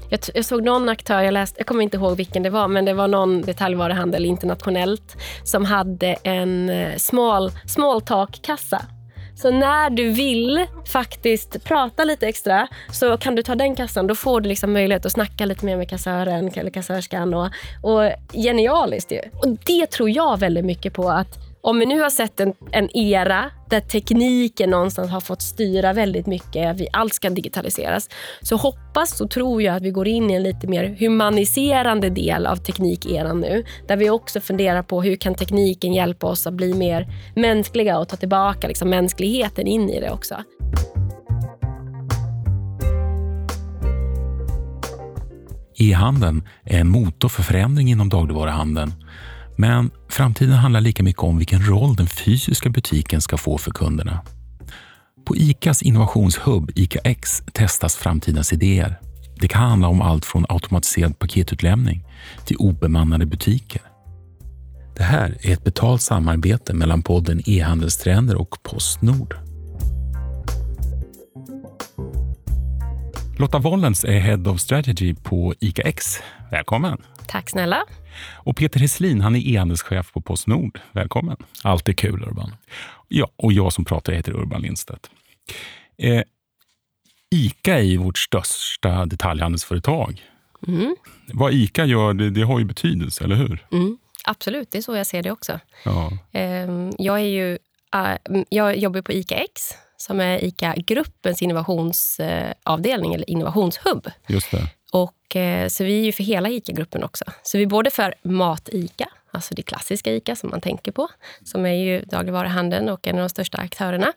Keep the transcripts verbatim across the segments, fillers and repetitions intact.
Jag, jag såg någon aktör, jag läste, jag kommer inte ihåg vilken det var, men det var någon detaljvaruhandel internationellt som hade en small, small talk-kassa. Så när du vill faktiskt prata lite extra så kan du ta den kassan. Då får du liksom möjlighet att snacka lite mer med kassören eller kassörskan. Och, och genialiskt ju. Och det tror jag väldigt mycket på, att om vi nu har sett en, en era där tekniken någonstans har fått styra väldigt mycket, vi allt ska digitaliseras, så hoppas och tror jag att vi går in i en lite mer humaniserande del av teknikeran nu, där vi också funderar på hur kan tekniken hjälpa oss att bli mer mänskliga och ta tillbaka liksom mänskligheten in i det också. E-handeln är en motor för förändring inom dagligvaruhandeln. Men framtiden handlar lika mycket om vilken roll den fysiska butiken ska få för kunderna. På ICAs innovationshubb ICAX testas framtidens idéer. Det kan handla om allt från automatiserad paketutlämning till obemannade butiker. Det här är ett betalt samarbete mellan podden E-handelstrender och PostNord. Lotta Wollens är Head of Strategy på ICAX. Välkommen! Tack snälla! Och Peter Heslin, han är e-handelschef på PostNord. Välkommen. Alltid kul, Urban. Ja, och jag som pratar heter Urban Lindstedt. Eh, ICA är ju vårt största detaljhandelsföretag. Mm. Vad ICA gör, det, det har ju betydelse, eller hur? Mm. Absolut, det är så jag ser det också. Ja. Eh, jag, är ju, uh, jag jobbar på ICAX, som är ICA-gruppens innovationsavdelning eller innovationshubb. Just det. Och, eh, så vi är ju för hela ICA-gruppen också. Så vi är både för mat-ICA, alltså det klassiska ICA som man tänker på, som är ju dagligvaruhandeln och en av de största aktörerna.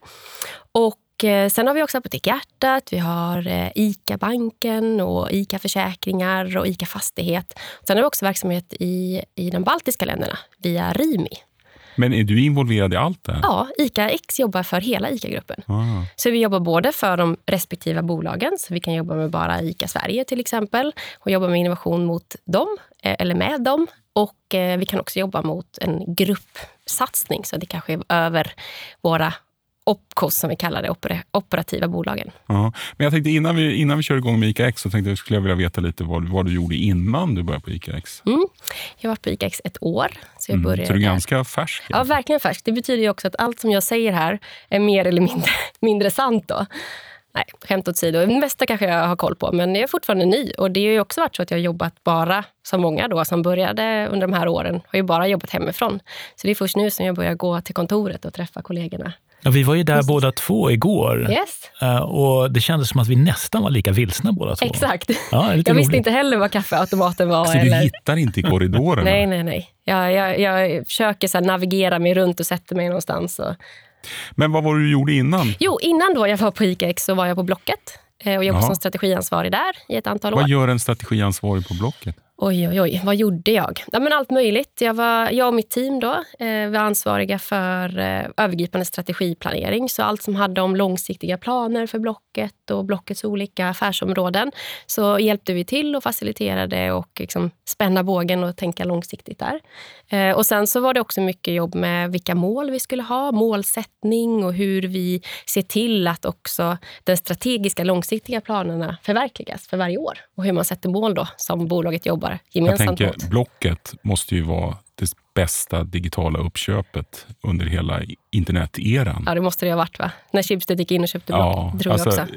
Och eh, sen har vi också Apotek Hjärtat, vi har eh, ICA-banken och ICA-försäkringar och ICA-fastighet. Sen har vi också verksamhet i, i de baltiska länderna via Rimi. Men är du involverad i allt det? Ja, ICAX jobbar för hela ICA-gruppen. Ah. Så vi jobbar både för de respektiva bolagen, så vi kan jobba med bara ICA Sverige till exempel, och jobba med innovation mot dem, eller med dem. Och vi kan också jobba mot en gruppsatsning, så det kanske är över våra opcos som vi kallar det, oper- operativa bolagen. Ja. Men jag tänkte innan vi, innan vi kör igång med ICAX så tänkte jag, skulle jag vilja veta lite vad, vad du gjorde innan du började på ICAX. Mm. Jag har varit på ICAX ett år. Så, jag mm. började... så du är ganska färsk? Ja, verkligen färsk. Det betyder ju också att allt som jag säger här är mer eller mindre, mindre sant då. Nej, skämt åt sidor. Det mesta kanske jag har koll på, men jag är fortfarande ny. Och det har ju också varit så att jag har jobbat bara, som många då som började under de här åren, har ju bara jobbat hemifrån. Så det är först nu som jag börjar gå till kontoret och träffa kollegorna. Ja, vi var ju där båda två igår. Yes. Uh, och det kändes som att vi nästan var lika vilsna båda två. Exakt. Ja, jag visste inte heller vad kaffeautomaten var. Så eller... du hittar inte i korridorerna? nej, nej, nej. Jag, jag, jag försöker så här navigera mig runt och sätter mig någonstans. Och... Men vad var det du gjorde innan? Jo, innan då jag var på ICAX så var jag på Blocket. Och jobbade Jaha. som strategiansvarig där i ett antal år. Vad gör en strategiansvarig på Blocket? Oj, oj, oj. Vad gjorde jag? Ja, men allt möjligt. Jag, var, jag och mitt team då eh, var ansvariga för eh, övergripande strategiplanering. Så allt som hade om långsiktiga planer för Blocket och Blockets olika affärsområden. Så hjälpte vi till och faciliterade och liksom spänna bågen och tänka långsiktigt där. Eh, och sen så var det också mycket jobb med vilka mål vi skulle ha. Målsättning och hur vi ser till att också den strategiska långsiktiga planerna förverkligas för varje år. Och hur man sätter mål då som bolaget jobbar gemensamt. Jag tänker, mot. Blocket måste ju vara det bästa digitala uppköpet under hela interneteran. Ja, det måste det ha varit, va? När Schibsted gick in och köpte ja, Blocket, tror alltså, jag också.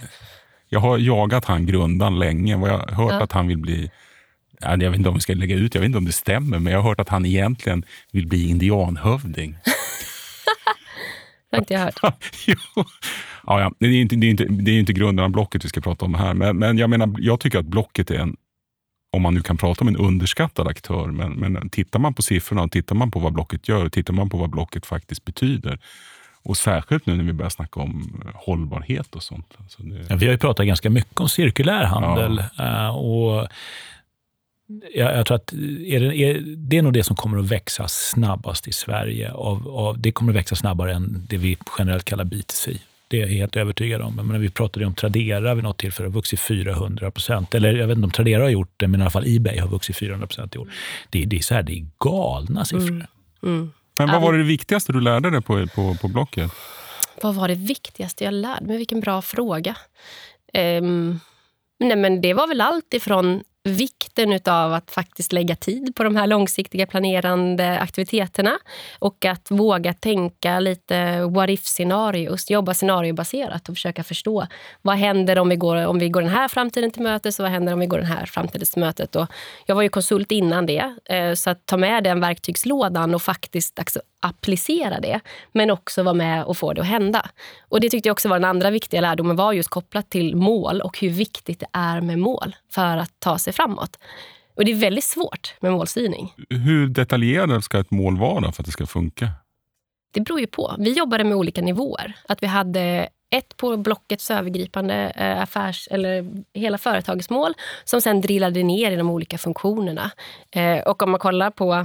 Jag har jagat han grundan länge och jag har hört ja. att han vill bli, jag vet inte om vi ska lägga ut, jag vet inte om det stämmer, men jag har hört att han egentligen vill bli indianhövding. Det har inte jag hört. jo. Ja, ja. Det är inte, det är inte, det är inte grunden av Blocket vi ska prata om här, men, men jag menar, jag tycker att Blocket är en, om man nu kan prata om en underskattad aktör, men, men tittar man på siffrorna och tittar man på vad Blocket gör och tittar man på vad Blocket faktiskt betyder, och särskilt nu när vi börjar snacka om hållbarhet och sånt. Alltså det... ja, vi har ju pratat ganska mycket om cirkulär handel ja. och jag, jag tror att är det, är, det är nog det som kommer att växa snabbast i Sverige. Av, av, det kommer att växa snabbare än det vi generellt kallar B two C. Det är jag helt övertygad om. Men när vi pratade om Tradera vid något tillfälle har vuxit fyrahundra procent. Eller jag vet inte om Tradera har gjort det, men i alla fall eBay har vuxit fyrahundra procent i år. Det, det är så här, det är galna siffror. Mm. Mm. Men vad var det viktigaste du lärde dig på, på, på Blocket? Vad var det viktigaste jag lärde mig? Vilken bra fråga. Um, Nej, men det var väl allt ifrån vikten utav att faktiskt lägga tid på de här långsiktiga planerande aktiviteterna och att våga tänka lite what if-scenarios, jobba scenariobaserat och försöka förstå vad händer om vi går, om vi går den här framtiden till mötet, så vad händer om vi går den här framtiden till mötet. Och jag var ju konsult innan det, så att ta med den verktygslådan och faktiskt alltså applicera det, men också vara med och få det att hända. Och det tyckte jag också var den andra viktiga lärdomen, var just kopplat till mål och hur viktigt det är med mål för att ta sig framåt. Och det är väldigt svårt med målstyrning. Hur detaljerad ska ett mål vara för att det ska funka? Det beror ju på. Vi jobbade med olika nivåer. Att vi hade ett på blockets övergripande affärs- eller hela företagets mål som sen drillade ner i de olika funktionerna. Och om man kollar på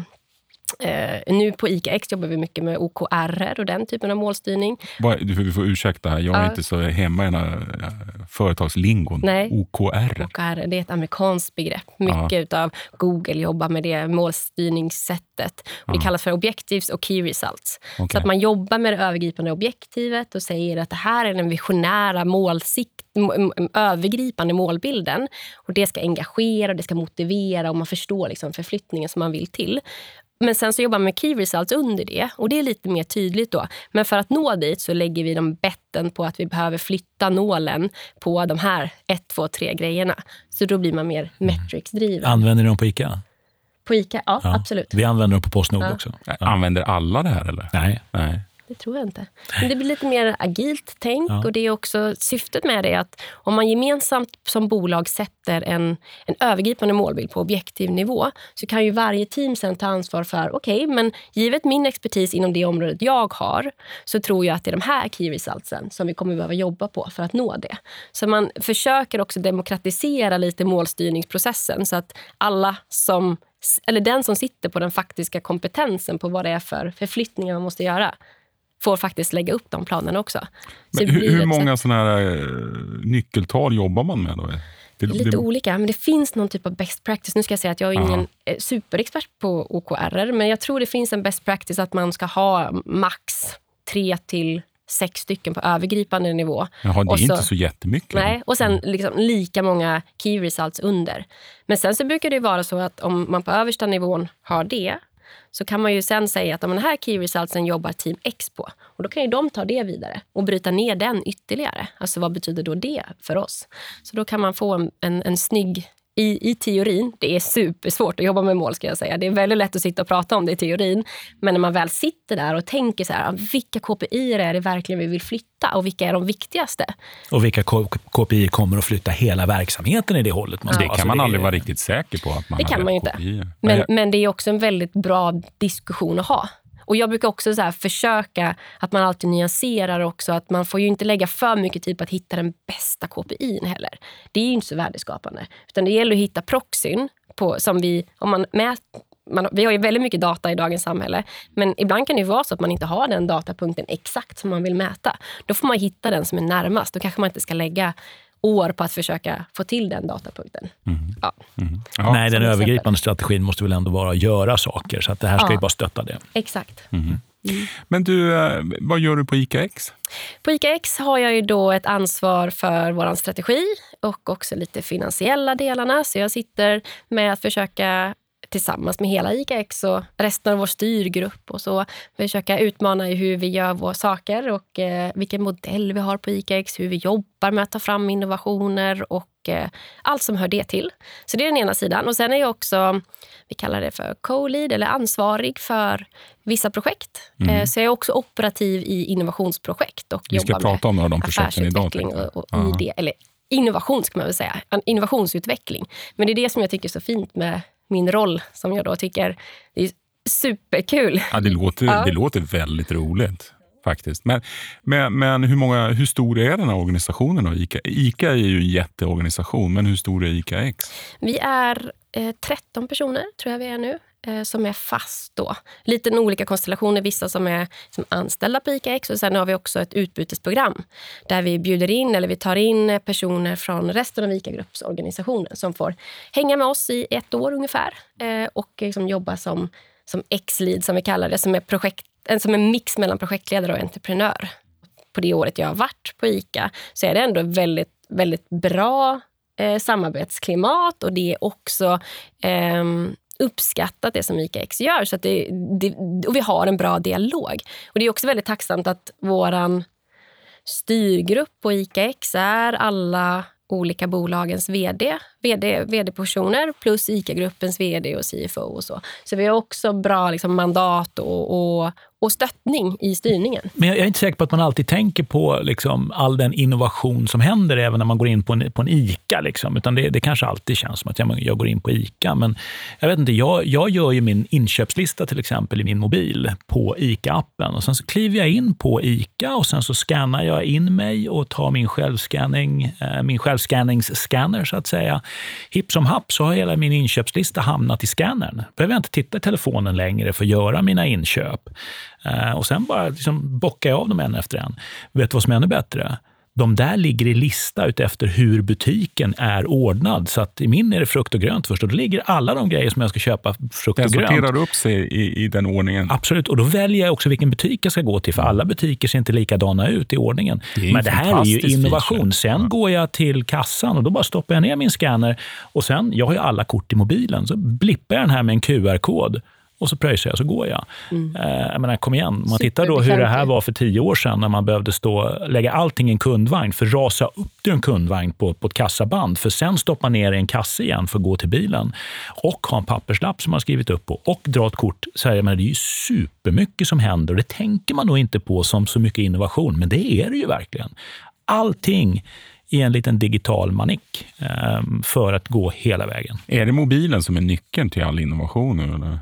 Uh, nu på ICA X jobbar vi mycket med O K R och den typen av målstyrning. Du får ursäkta här, jag är uh, inte så hemma i den här företagslingon. Nej. O K R. O K R, det är ett amerikanskt begrepp. Mycket uh. utav Google jobbar med det målstyrningssättet. Och det uh. kallas för objectives och key results. Okay. Så att man jobbar med det övergripande objektivet och säger att det här är den visionära målsikt, övergripande målbilden. Och det ska engagera och det ska motivera och man förstår liksom förflyttningen som man vill till. Men sen så jobbar man med key results under det. Och det är lite mer tydligt då. Men för att nå dit så lägger vi de betten på att vi behöver flytta nålen på de här ett, två, tre grejerna. Så då blir man mer metrics-driven. Använder ni dem på ICA? På ICA, ja, ja. Absolut. Vi använder dem på PostNord ja. också. Ja. Använder alla det här eller? Nej. Nej. Det tror jag inte. Men det blir lite mer agilt tänk ja. och det är också syftet med det att om man gemensamt som bolag sätter en, en övergripande målbild på objektiv nivå så kan ju varje team sedan ta ansvar för okej, okay, men givet min expertis inom det området jag har så tror jag att det är de här key resultsen som vi kommer behöva jobba på för att nå det. Så man försöker också demokratisera lite målstyrningsprocessen så att alla som eller den som sitter på den faktiska kompetensen på vad det är för förflyttningar man måste göra får faktiskt lägga upp de planerna också. Men hur hur många sådana här nyckeltal jobbar man med då? Det är lite det... olika, men det finns någon typ av best practice. Nu ska jag säga att jag är ingen Aha. superexpert på O K R, men jag tror det finns en best practice att man ska ha max tre till sex stycken på övergripande nivå. Jaha, det är och så, inte så jättemycket. Nej, och sen liksom lika många key results under. Men sen så brukar det vara så att om man på översta nivån har det så kan man ju sen säga att om den här key resultsen jobbar team X på. Och då kan ju de ta det vidare och bryta ner den ytterligare. Alltså vad betyder då det för oss? Så då kan man få en, en, en snygg... I, I teorin, det är supersvårt att jobba med mål ska jag säga. Det är väldigt lätt att sitta och prata om det i teorin. Men när man väl sitter där och tänker så här, vilka K P I är det verkligen vi vill flytta och vilka är de viktigaste? Och vilka K P I kommer att flytta hela verksamheten i det hållet? Man, ja. Det kan alltså, man det aldrig är... vara riktigt säker på. Att man det kan man ju inte. Men, men, men det är också en väldigt bra diskussion att ha. Och jag brukar också så här försöka att man alltid nyanserar också. Att man får ju inte lägga för mycket tid på att hitta den bästa K P I:n heller. Det är ju inte så värdeskapande. Utan det gäller att hitta proxyn på, som vi, om man mäter. Man, vi har ju väldigt mycket data i dagens samhälle. Men ibland kan det ju vara så att man inte har den datapunkten exakt som man vill mäta. Då får man hitta den som är närmast. Då kanske man inte ska lägga år på att försöka få till den datapunkten. Mm. Ja. Mm. Ja. Nej, den övergripande strategin måste väl ändå vara att göra saker. Så att det här ska ja. ju bara stötta det. Exakt. Mm. Mm. Men du, vad gör du på ICA X? På ICA X har jag ju då ett ansvar för våran strategi och också lite finansiella delarna. Så jag sitter med att försöka tillsammans med hela ICA X och resten av vår styrgrupp och så försöka utmana i hur vi gör våra saker och eh, vilken modell vi har på ICA X, hur vi jobbar med att ta fram innovationer och eh, allt som hör det till. Så det är den ena sidan. Och sen är jag också, vi kallar det för co-lead eller ansvarig för vissa projekt. Mm. Eh, så jag är också operativ i innovationsprojekt och vi ska jobbar prata om några av de med projekten idag. Och, och, och idé, eller innovation ska man väl säga, innovationsutveckling. Men det är det som jag tycker är så fint med min roll som jag då tycker är superkul. Ja, det låter, ja. det låter väldigt roligt faktiskt. Men, men, men hur, många, hur stor är den här organisationen då? ICA? ICA är ju en jätteorganisation, men hur stor är ICA X? Vi är eh, tretton personer tror jag vi är nu. Som är fast då. Lite olika konstellationer, vissa som är som anställda på ICA X och sen har vi också ett utbytesprogram där vi bjuder in eller vi tar in personer från resten av ICA-gruppsorganisationen som får hänga med oss i ett år ungefär och liksom jobba som, som X-lead som vi kallar det, som är, projekt, som är en mix mellan projektledare och entreprenör. På det året jag har varit på ICA så är det ändå väldigt, väldigt bra eh, samarbetsklimat och det är också eh, uppskattat det som ICAX gör. Så att det, det, och vi har en bra dialog. Och det är också väldigt tacksamt att våran styrgrupp på ICAX är alla olika bolagens vd, vd, vd-personer plus ICA-gruppens vd och C F O och så. Så vi har också bra liksom, mandat och, och, och stöttning i styrningen. Men jag är inte säker på att man alltid tänker på liksom, all den innovation som händer även när man går in på en, på en ICA. Liksom. Utan det, det kanske alltid känns som att jag, jag går in på ICA. Men jag vet inte, jag, jag gör ju min inköpslista till exempel i min mobil på ICA-appen. Och sen så kliver jag in på ICA och sen så scannar jag in mig och tar min självscanning, eh, min självscanningsscanner så att säga. Hipp som happ så har hela min inköpslista hamnat i scannern. Behöver jag inte titta i telefonen längre för att göra mina inköp. Uh, och sen bara liksom bockar jag av dem en efter en. Vet du vad som är ännu bättre? De där ligger i lista utefter hur butiken är ordnad. Så att i min är det frukt och grönt först. Och då ligger alla de grejer som jag ska köpa frukt och grönt. Den sorterar upp sig i, i den ordningen. Absolut. Och då väljer jag också vilken butik jag ska gå till. För alla butiker ser inte likadana ut i ordningen. Det Men det här är ju innovation. Feature. Sen ja. går jag till kassan och då bara stoppar jag ner min scanner. Och sen, jag har ju alla kort i mobilen. Så blippar jag den här med en Q R-kod. Och så pröjsar jag, så går jag. Mm. Eh, jag menar, kom igen. Man tittar då hur det här var för tio år sedan när man behövde stå, lägga allting i en kundvagn för att rasa upp till en kundvagn på, på ett kassaband. För sen stoppa ner i en kasse igen för att gå till bilen. Och ha en papperslapp som man skrivit upp på. Och dra ett kort. Så här, men det är ju supermycket som händer. Och det tänker man nog inte på som så mycket innovation. Men det är det ju verkligen. Allting i en liten digital manik eh, för att gå hela vägen. Är det mobilen som är nyckeln till all innovation nu eller?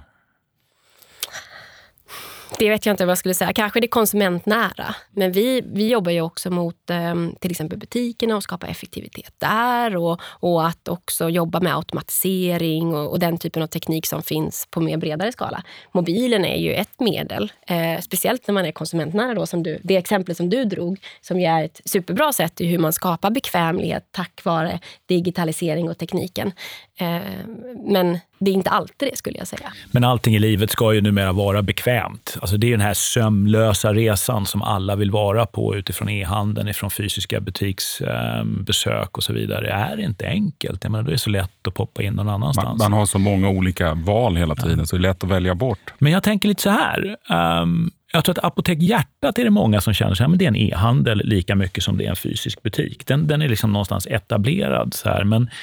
Det vet jag inte vad jag skulle säga. Kanske det är konsumentnära. Men vi, vi jobbar ju också mot eh, till exempel butikerna och skapa effektivitet där. Och, och att också jobba med automatisering och, och den typen av teknik som finns på mer bredare skala. Mobilen är ju ett medel. Eh, speciellt när man är konsumentnära då. Som du, det exempel som du drog. Som ju är ett superbra sätt i hur man skapar bekvämlighet tack vare digitalisering och tekniken. Eh, men det är inte alltid det skulle jag säga. Men allting i livet ska ju numera vara bekvämt. Alltså det är den här sömlösa resan som alla vill vara på utifrån e-handeln, ifrån fysiska butiksbesök och så vidare. Det är inte enkelt. Jag menar, det är så lätt att poppa in någon annanstans. Man, man har så många olika val hela tiden ja. så det är lätt att välja bort. Men jag tänker lite så här. Um, jag tror att Apotek Hjärtat är det många som känner så här, men det är en e-handel lika mycket som det är en fysisk butik. Den, den är liksom någonstans etablerad så här, men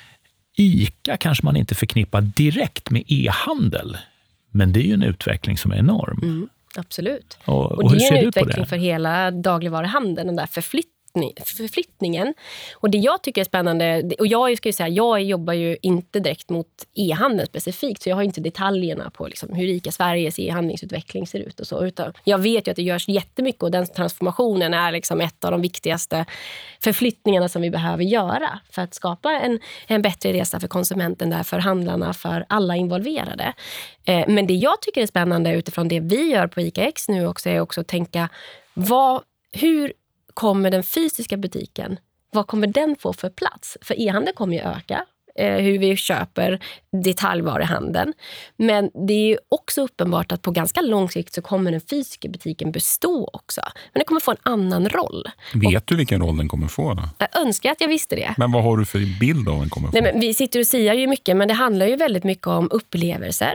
ICA kanske man inte förknippar direkt med e-handel. Men det är ju en utveckling som är enorm. Mm, absolut. Och, och, och det hur ser är en du på utveckling det? för hela dagligvaruhandeln, den där förflyttningen. förflyttningen. Och det jag tycker är spännande, och jag ska ju säga, jag jobbar ju inte direkt mot e-handeln specifikt, så jag har inte detaljerna på liksom hur ICA Sveriges e-handlingsutveckling ser ut och så, utan jag vet ju att det görs jättemycket och den transformationen är liksom ett av de viktigaste förflyttningarna som vi behöver göra för att skapa en, en bättre resa för konsumenten där, för handlarna, för alla involverade. Eh, men det jag tycker är spännande utifrån det vi gör på ICAX nu också är också att tänka, vad, hur kommer den fysiska butiken, vad kommer den få för plats? För e-handel kommer ju öka, eh, hur vi köper detaljvaruhandeln. Men det är ju också uppenbart att på ganska lång sikt så kommer den fysiska butiken bestå också. Men den kommer få en annan roll. Vet och, du vilken roll den kommer få då? Jag önskar att jag visste det. Men vad har du för bild av den kommer få? Nej, men vi sitter och säger ju mycket, men det handlar ju väldigt mycket om upplevelser.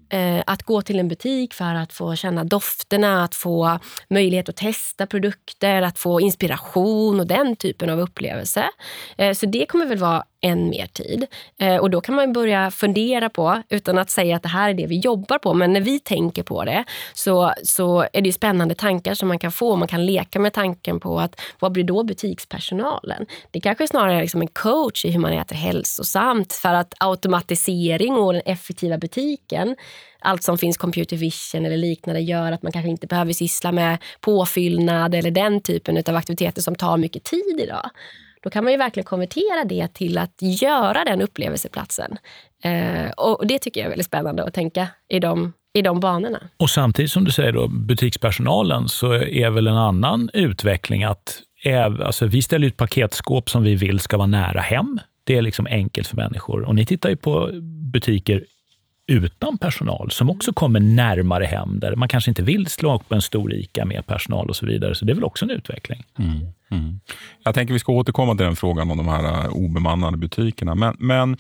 Att gå till en butik för att få känna dofterna, att få möjlighet att testa produkter, att få inspiration och den typen av upplevelse. Så det kommer väl vara än mer tid. Och då kan man börja fundera på, utan att säga att det här är det vi jobbar på, men när vi tänker på det så, så är det ju spännande tankar som man kan få. Man kan leka med tanken på att vad blir då butikspersonalen? Det kanske snarare är liksom en coach i hur man äter hälsosamt, för att automatisering och den effektiva butiken, allt som finns computer vision eller liknande, gör att man kanske inte behöver syssla med påfyllnad eller den typen av aktiviteter som tar mycket tid idag. Då kan man ju verkligen konvertera det till att göra den upplevelseplatsen. Eh, och det tycker jag är väldigt spännande att tänka i de, i de banorna. Och samtidigt som du säger då, butikspersonalen, så är väl en annan utveckling att är, alltså, vi ställer ut paketskåp som vi vill ska vara nära hem. Det är liksom enkelt för människor. Och ni tittar ju på butiker utan personal som också kommer närmare hem där man kanske inte vill slå upp en stor ICA med personal och så vidare. Så det är väl också en utveckling. Mm. Mm. Jag tänker vi ska återkomma till den frågan om de här obemannade butikerna. Men, men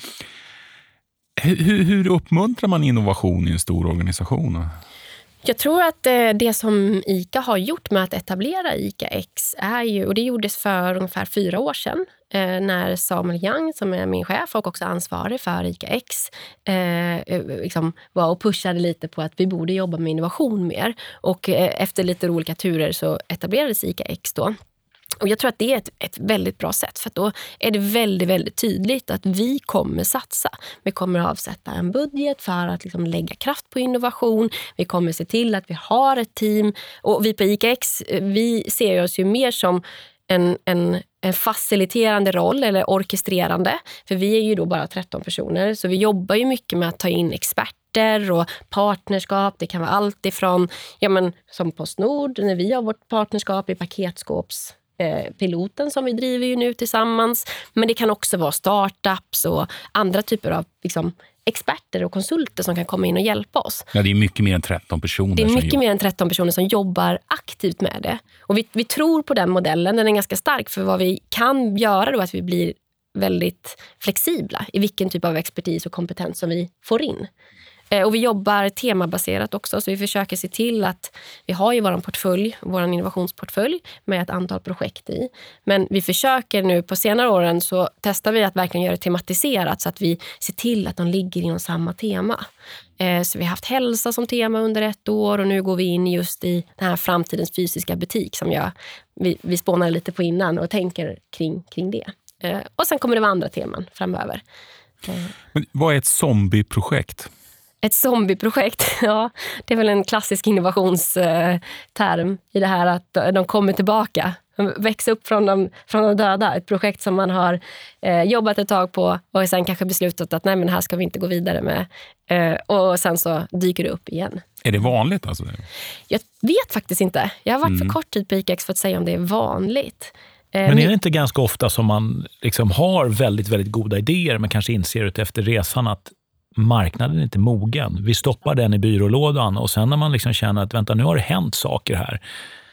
hur, hur uppmuntrar man innovation i en stor organisation? Jag tror att det som ICA har gjort med att etablera ICA X är ju, och det gjordes för ungefär fyra år sedan, när Samuel Young, som är min chef och också ansvarig för ICA X, eh, liksom var och pushade lite på att vi borde jobba med innovation mer. Och eh, efter lite olika turer så etablerades ICA X då. Och jag tror att det är ett, ett väldigt bra sätt, för att då är det väldigt, väldigt tydligt att vi kommer satsa. Vi kommer avsätta en budget för att liksom lägga kraft på innovation. Vi kommer se till att vi har ett team. Och vi på ICA X, vi ser oss ju mer som en, en, en faciliterande roll eller orkestrerande. För vi är ju då bara tretton personer, så vi jobbar ju mycket med att ta in experter och partnerskap. Det kan vara allt ifrån, ja men som PostNord, när vi har vårt partnerskap i paketskåps piloten som vi driver ju nu tillsammans. Men det kan också vara startups och andra typer av liksom, experter och konsulter som kan komma in och hjälpa oss. Ja, det är mycket mer än tretton personer. Det är mycket som mer än tretton personer som jobbar aktivt med det. Och vi, vi tror på den modellen. Den är ganska stark, för vad vi kan göra då är att vi blir väldigt flexibla i vilken typ av expertis och kompetens som vi får in. Och vi jobbar temabaserat också, så vi försöker se till att vi har ju vår portfölj, vår innovationsportfölj med ett antal projekt i. Men vi försöker nu på senare åren så testar vi att verkligen göra det tematiserat så att vi ser till att de ligger inom samma tema. Så vi har haft hälsa som tema under ett år och nu går vi in just i den här framtidens fysiska butik som jag, vi, vi spånar lite på innan och tänker kring, kring det. Och sen kommer det vara andra teman framöver. Men vad är ett zombieprojekt? Ett zombieprojekt, ja, det är väl en klassisk innovationsterm i det här att de kommer tillbaka. De växer upp från de, från de döda. Ett projekt som man har eh, jobbat ett tag på och sen kanske beslutat att nej, men här ska vi inte gå vidare med. Eh, och sen så dyker det upp igen. Är det vanligt alltså? Jag vet faktiskt inte. Jag har varit Mm. för kort tid på ICA X för att säga om det är vanligt. Men är det inte ganska ofta som man liksom har väldigt, väldigt goda idéer men kanske inser ut efter resan att marknaden är inte mogen. Vi stoppar den i byrålådan och sen när man liksom känner att vänta, nu har det hänt saker här.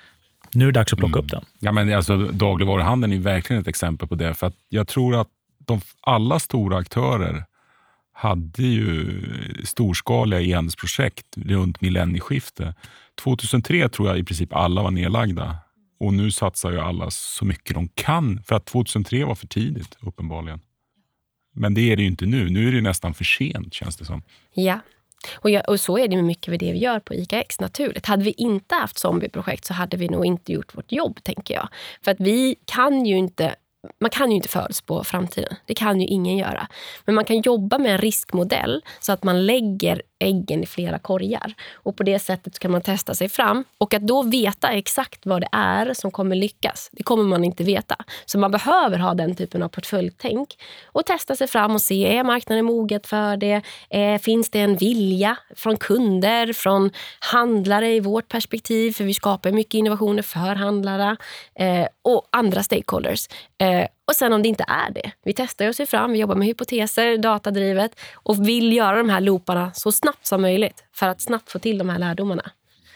Nu är det dags att plocka Mm. upp den. Ja, men alltså, dagligvaruhandeln är verkligen ett exempel på det. För att jag tror att de, alla stora aktörer hade ju storskaliga e-handelsprojekt runt millennieskifte. tjugohundratre tror jag i princip alla var nedlagda. Och nu satsar ju alla så mycket de kan. För att tjugohundratre var för tidigt, uppenbarligen. Men det är det ju inte nu. Nu är det nästan för sent, känns det som. Ja, och, jag, och så är det med mycket av det vi gör på ICA X naturligt. Hade vi inte haft zombieprojekt så hade vi nog inte gjort vårt jobb, tänker jag. För att vi kan ju inte, man kan ju inte förutspå framtiden. Det kan ju ingen göra. Men man kan jobba med en riskmodell så att man lägger äggen i flera korgar. Och på det sättet kan man testa sig fram. Och att då veta exakt vad det är som kommer lyckas, det kommer man inte veta. Så man behöver ha den typen av portföljtänk och testa sig fram och se, är marknaden moget för det? Eh, finns det en vilja från kunder, från handlare i vårt perspektiv? För vi skapar mycket innovationer för handlare eh, och andra stakeholders. Eh, Och sen om det inte är det. Vi testar oss fram, vi jobbar med hypoteser, datadrivet och vill göra de här looparna så snabbt som möjligt för att snabbt få till de här lärdomarna.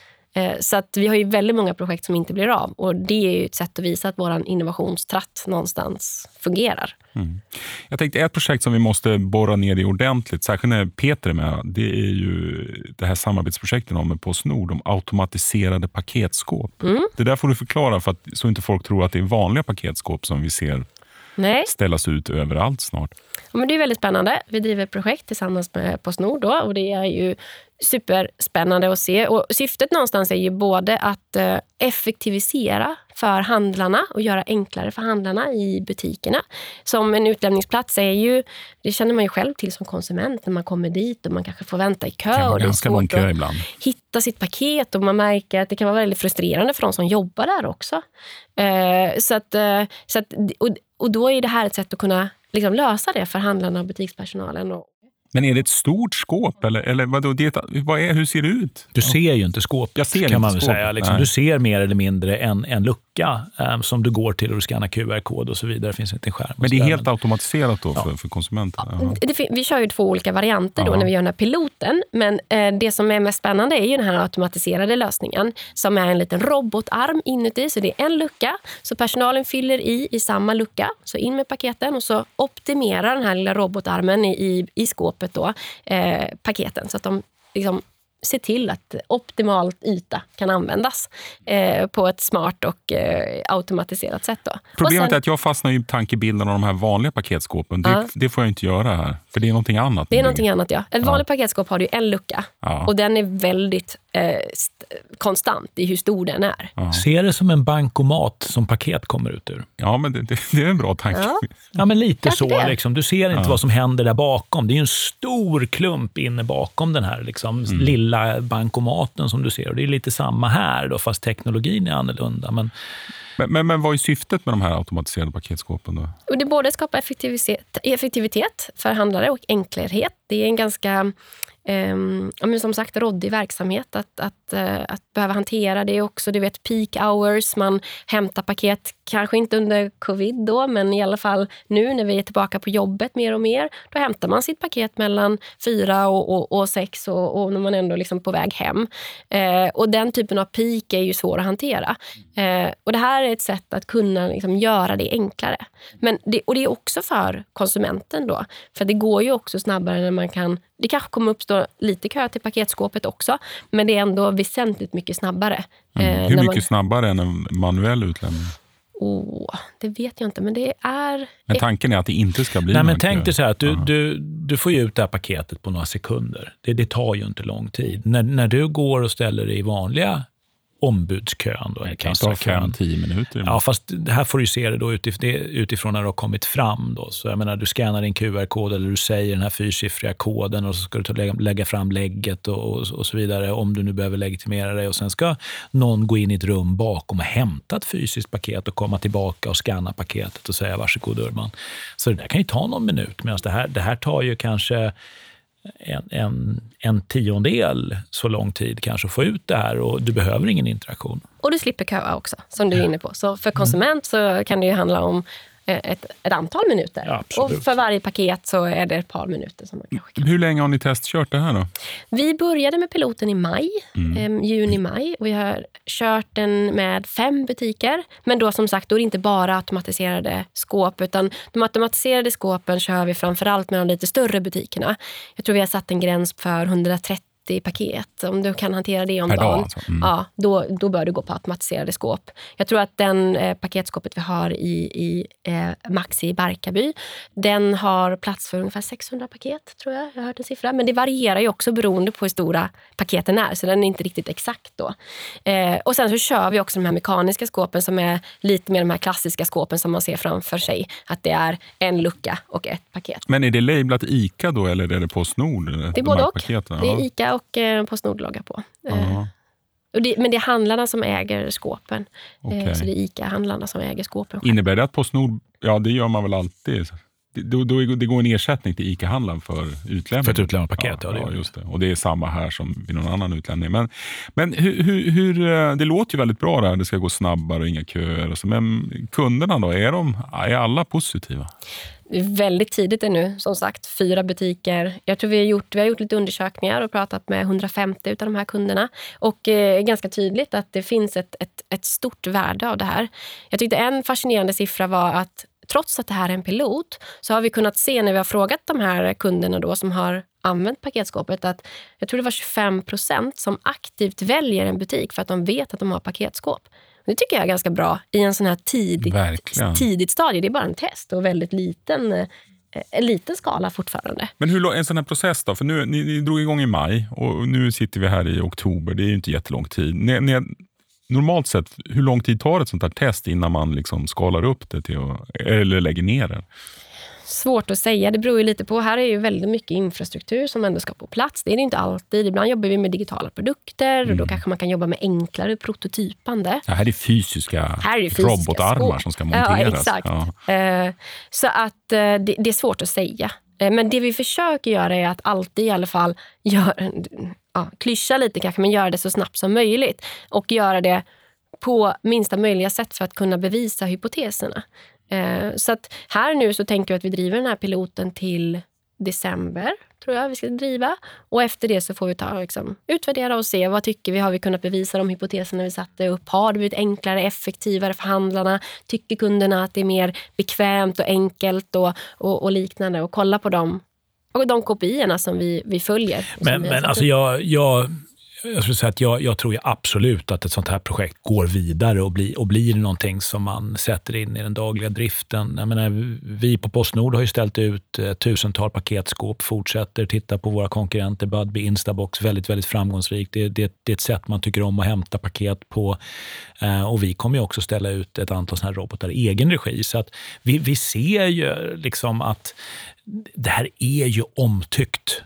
Så att vi har ju väldigt många projekt som inte blir av och det är ju ett sätt att visa att vår innovationstratt någonstans fungerar. Mm. Jag tänkte ett projekt som vi måste borra ner i ordentligt, särskilt när Peter är med, det är ju det här samarbetsprojektet med PostNord om automatiserade paketskåp. Mm. Det där får du förklara för att så inte folk tror att det är vanliga paketskåp som vi ser Nej. ställas ut överallt snart. Ja, men det är väldigt spännande. Vi driver ett projekt tillsammans med PostNord då, och det är ju superspännande att se. Och syftet någonstans är ju både att eh, effektivisera för handlarna och göra enklare för handlarna i butikerna. Som en utlämningsplats är ju, det känner man ju själv till som konsument när man kommer dit och man kanske får vänta i kö. Det kan vara och det är ganska lång svårt kö att ibland. hitta sitt paket och man märker att det kan vara väldigt frustrerande för de som jobbar där också. Eh, så att, eh, så att, och, och då är det här ett sätt att kunna liksom lösa det för handlarna och butikspersonalen. Och Men är det ett stort skåp eller, eller vad, det, vad är, hur ser det ut? Du ser ju inte skåpet, Jag ser kan inte man väl skåpet, säga. Liksom. Du ser mer eller mindre en, en lucka um, som du går till och du skannar Q R-kod och så vidare. Det finns inte en skärm. Men det är helt men... automatiserat då ja. för, för konsumenten? Ja, det, vi kör ju två olika varianter då ja. när vi gör den här piloten. Men eh, det som är mest spännande är ju den här automatiserade lösningen som är en liten robotarm inuti. Så det är en lucka. Så personalen fyller i i samma lucka. Så in med paketen och så optimerar den här lilla robotarmen i, i, i skåpet då, eh, paketen. Så att de liksom se till att optimalt yta kan användas eh, på ett smart och eh, automatiserat sätt. Då. Problemet sen, är att jag fastnar i tankebilden av de här vanliga paketskåpen. Det, ja. det får jag inte göra här, för det är någonting annat. Det är någonting annat, ja. Ett vanligt ja. paketskåp har ju en lucka ja. och den är väldigt eh, st- konstant i hur stor den är. Ja. Ser det som en bankomat som paket kommer ut ur. Ja, men det, det, det är en bra tanke. Ja. Ja, men lite Kanske så. det. Liksom. Du ser inte Ja. vad som händer där bakom. Det är ju en stor klump inne bakom den här liksom, mm. lilla bankomaten som du ser. Och det är lite samma här då, fast teknologin är annorlunda. Men... Men, men, men vad är syftet med de här automatiserade paketskåpen då? Och det både skapar effektivitet, effektivitet för handlare och enkelhet. Det är en ganska, eh, men som sagt, råddig verksamhet att, att, eh, att behöva hantera. Det är också, du vet, peak hours. Man hämtar paket, kanske inte under covid då, men i alla fall nu när vi är tillbaka på jobbet mer och mer. Då hämtar man sitt paket mellan fyra och, och, och sex och, och när man ändå liksom på väg hem. Eh, och den typen av peak är ju svår att hantera. Eh, och det här är ett sätt att kunna liksom göra det enklare. Men det, och det är också för konsumenten då. För det går ju också snabbare när man kan... Det kanske kommer uppstå lite kö till paketskåpet också. Men det är ändå väsentligt mycket snabbare. Mm. Eh, Hur när mycket man, snabbare än en manuell utlämning? åh, det vet jag inte. Men det är... Men tanken är att det inte ska bli Nej, men någon tänk kö. dig så här att du, Ja. du, du får ju ut det här paketet på några sekunder. Det, det tar ju inte lång tid. När, när du går och ställer dig i vanliga ombudskön då, Det kan ta fem, tio minuter. Ja, fast här får du se det då utifrån, utifrån när du har kommit fram då. Så jag menar, du scannar din Q R-kod eller du säger den här fyrsiffriga koden och så ska du ta, lägga, lägga fram lägget och, och, och så vidare om du nu behöver legitimera dig. Och sen ska någon gå in i ett rum bakom och hämta ett fysiskt paket och komma tillbaka och scanna paketet och säga varsågod Urban. Så det där kan ju ta någon minut, medan det här, det här tar ju kanske en, en, en tiondel så lång tid kanske att få ut det här och du behöver ingen interaktion. Och du slipper köa också, som du är inne på. Så för konsument så kan det ju handla om ett, ett antal minuter. Ja, absolut. Och för varje paket så är det ett par minuter som man kanske kan. Hur länge har ni testkört det här då? Vi började med piloten i maj, Mm. eh, juni-maj. Och vi har kört den med fem butiker. Men då som sagt, då är det inte bara automatiserade skåp. Utan de automatiserade skåpen kör vi framförallt med de lite större butikerna. Jag tror vi har satt en gräns för hundratrettio paket. Om du kan hantera det om Per dagen, dag, alltså. Mm. ja, då, då bör du gå på automatiserade skåp. Jag tror att den eh, paketskåpet vi har i, i eh, Maxi i Barkarby, den har plats för ungefär sexhundra paket, tror jag. Jag har hört en siffra. Men det varierar ju också beroende på hur stora paketen är, så den är inte riktigt exakt då. Eh, och sen så kör vi också de här mekaniska skåpen som är lite mer de här klassiska skåpen som man ser framför sig. Att det är en lucka och ett paket. Men är det lablat ICA då eller är det Postnord? Det är både och. Paketen? Det är Ja. ICA och eh, Postnord-logga på. Eh, Ja. och det, men det är handlarna som äger skåpen. Okej. Eh, så det är ICA-handlarna som äger skåpen. Innebär det att Postnord, ja det gör man väl alltid. Det, då, då, det går en ersättning till ICA-handlaren för utlämning. För ett utlämnat paket, ja, ja, det ja gör det. just det. Och det är samma här som vid någon annan utlämning. Men, men hur, hur, hur, det låter ju väldigt bra där. Det ska gå snabbare och inga köer. Och så. Men kunderna då, är, de, är alla positiva? Väldigt tidigt ännu, som sagt, fyra butiker. Jag tror vi har gjort, vi har gjort lite undersökningar och pratat med hundrafemtio av de här kunderna. Och eh, ganska tydligt att det finns ett, ett, ett stort värde av det här. Jag tyckte en fascinerande siffra var att trots att det här är en pilot så har vi kunnat se när vi har frågat de här kunderna då som har använt paketskåpet att jag tror det var tjugofem procent som aktivt väljer en butik för att de vet att de har paketskåp. Det tycker jag är ganska bra i en sån här tidigt, tidigt stadie. Det är bara en test och väldigt liten, en liten skala fortfarande. Men hur lång en sån här process då? För nu, ni, ni drog igång i maj och nu sitter vi här i oktober. Det är ju inte jättelång tid. Ni, ni, normalt sett, hur lång tid tar ett sånt här test innan man liksom skalar upp det till att, eller lägger ner det? Svårt att säga, det beror ju lite på. Här är ju väldigt mycket infrastruktur som ändå ska på plats. Det är det inte alltid. Ibland jobbar vi med digitala produkter mm. och då kanske man kan jobba med enklare prototypande. Ja, här är fysiska, här är fysiska robotarmar skåp som ska monteras. Ja, exakt. Ja. Uh, så att uh, det, det är svårt att säga. Men det vi försöker göra är att alltid i alla fall gör, ja, klyscha lite kanske, men göra det så snabbt som möjligt. Och göra det på minsta möjliga sätt för att kunna bevisa hypoteserna. Så att här nu så tänker jag att vi driver den här piloten till december, tror jag vi ska driva. Och efter det så får vi ta, liksom, utvärdera och se vad tycker vi, har vi kunnat bevisa de hypoteserna vi satte upp. Har det blivit enklare, effektivare för handlarna? Tycker kunderna att det är mer bekvämt och enkelt och, och, och liknande? Och kolla på dem och de kopiorna som vi, vi följer. Men, vi men alltså jag... jag... Jag skulle säga att jag, jag tror ju absolut att ett sånt här projekt går vidare och, bli, och blir någonting som man sätter in i den dagliga driften. Jag menar, vi på PostNord har ju ställt ut tusental paketskåp, fortsätter titta på våra konkurrenter, Budbee, Instabox, väldigt, väldigt framgångsrikt. Det, det, det är ett sätt man tycker om att hämta paket på. Och vi kommer ju också ställa ut ett antal såna här robotar i egen regi. Så att vi, vi ser ju liksom att det här är ju omtyckt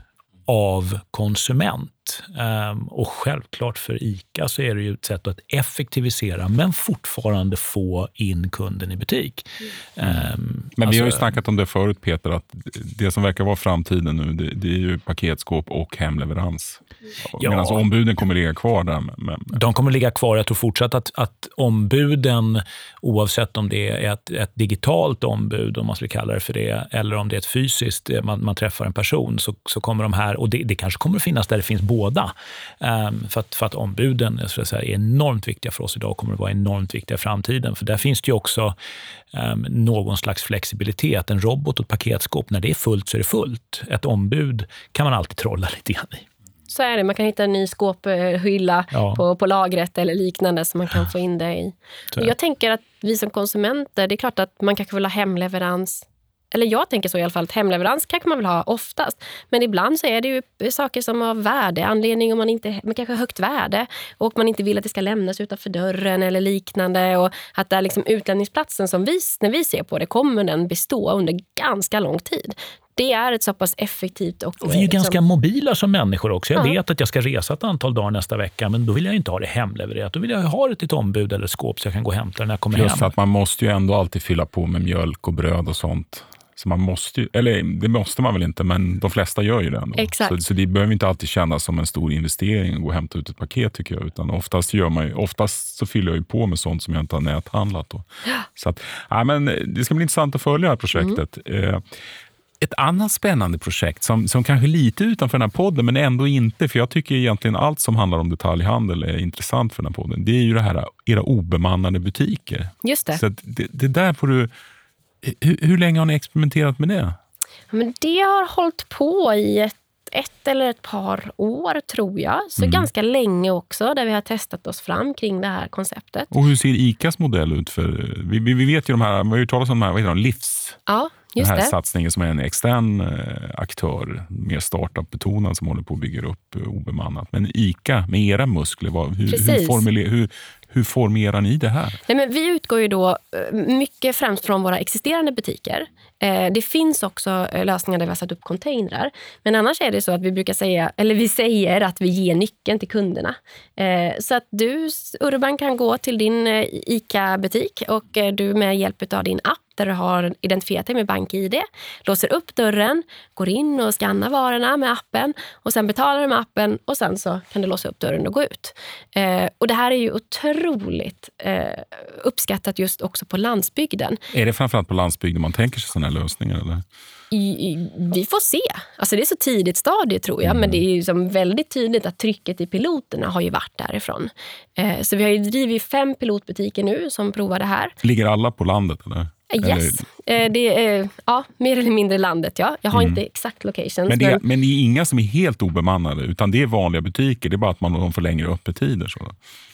av konsument. Um, och självklart för ICA så är det ju ett sätt att effektivisera men fortfarande få in kunden i butik. Mm. Um, men alltså, vi har ju snackat om det förut, Peter, att det som verkar vara framtiden nu, det, det är ju paketskåp och hemleverans. Ja. Medan ombuden kommer ligga kvar där. Men... De kommer ligga kvar. Jag tror fortsatt att, att ombuden, oavsett om det är ett, ett digitalt ombud, om man skulle kalla det för det, eller om det är ett fysiskt, man, man träffar en person, så, så kommer de här, och det, det kanske kommer att finnas där det finns båda. Um, för, att, för att ombuden jag skulle säga, är enormt viktiga för oss idag och kommer att vara enormt viktiga i framtiden. För där finns det ju också um, någon slags flexibilitet. En robot och ett paketskåp, när det är fullt så är det fullt. Ett ombud kan man alltid trolla lite grann i. Så är det, man kan hitta en ny skåphylla ja. på, på lagret eller liknande som man kan få in det i. Och jag tänker att vi som konsumenter, det är klart att man kanske vill ha hemleverans. Eller jag tänker så i alla fall, att hemleverans kanske man vill ha oftast. Men ibland så är det ju saker som har värde, anledning om man inte, men kanske högt värde. Och man inte vill att det ska lämnas utanför dörren eller liknande. Och att det är liksom utlämningsplatsen som vi, när vi ser på det, kommer den bestå under ganska lång tid. Det är ett så pass effektivt och... Och vi är ju liksom... ganska mobila som människor också. Jag ja. vet att jag ska resa ett antal dagar nästa vecka, men då vill jag inte ha det hemlevererat. Då vill jag ha det till ett ombud eller ett skåp så jag kan gå och hämta det när jag kommer Just hem. Just att man måste ju ändå alltid fylla på med mjölk och bröd och sånt. Så man måste ju, eller det måste man väl inte, men de flesta gör ju det ändå. Exakt. Så, så det behöver inte alltid kännas som en stor investering att gå och hämta ut ett paket, tycker jag. Utan oftast, gör man ju, oftast så fyller jag ju på med sånt som jag inte har näthandlat. Då. Så att, ja, men det ska bli intressant att följa det här projektet. Mm. Ett annat spännande projekt som, som kanske är lite utanför den här podden, men ändå inte, för jag tycker egentligen allt som handlar om detaljhandel är intressant för den här podden. Det är ju det här, era obemannade butiker. Just det. Så att det, det där får du... Hur, hur länge har ni experimenterat med det? Ja, men det har hållit på i ett, ett eller ett par år, tror jag. Så mm. ganska länge också, där vi har testat oss fram kring det här konceptet. Och hur ser ICAs modell ut? För, vi, vi vet ju de här, vi har ju talat om de här, vad heter de, livs... Ja. Just den här det. satsningen som är en extern eh, aktör, mer startup-betonad, som håller på att bygga upp eh, obemannat. Men ICA, med era muskler, vad, hur, hur, formuler, hur, hur formerar ni det här? Nej, men vi utgår ju då mycket främst från våra existerande butiker. Eh, det finns också lösningar där vi har satt upp containrar. Men annars är det så att vi brukar säga, eller vi säger att vi ger nyckeln till kunderna. Eh, så att du, Urban, kan gå till din eh, ICA-butik och eh, du med hjälp av din app där du har identifierat dig med BankID, låser upp dörren, går in och skannar varorna med appen och sen betalar du med appen och sen så kan du låsa upp dörren och gå ut. Eh, och det här är ju otroligt eh, uppskattat just också på landsbygden. Är det framförallt på landsbygden man tänker sig sådana här lösningar, eller? I, i, vi får se. Alltså det är så tidigt stadie, tror jag, mm. men det är ju som väldigt tydligt att trycket i piloterna har ju varit därifrån. Eh, så vi har ju drivit fem pilotbutiker nu som provar det här. Ligger alla på landet, eller? Yes, eller? Det är ja, mer eller mindre landet, ja. Jag har mm. inte exakt locations. Men det, är, men... men det är inga som är helt obemannade, utan det är vanliga butiker. Det är bara att man de får längre öppettider. Så.